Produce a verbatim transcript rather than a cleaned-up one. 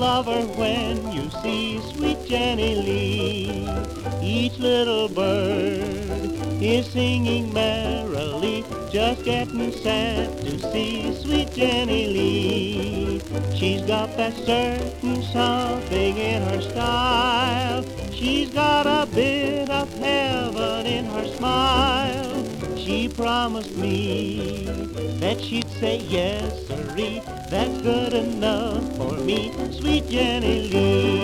love her when you see sweet Jenny Lee. Each little bird is singing merrily, just getting set to see sweet Jenny Lee. She's got that certain something in her style. She's got a bit of heaven in her smile. She promised me that she'd say yes, sirree, that's good enough for me, sweet Jenny Lee.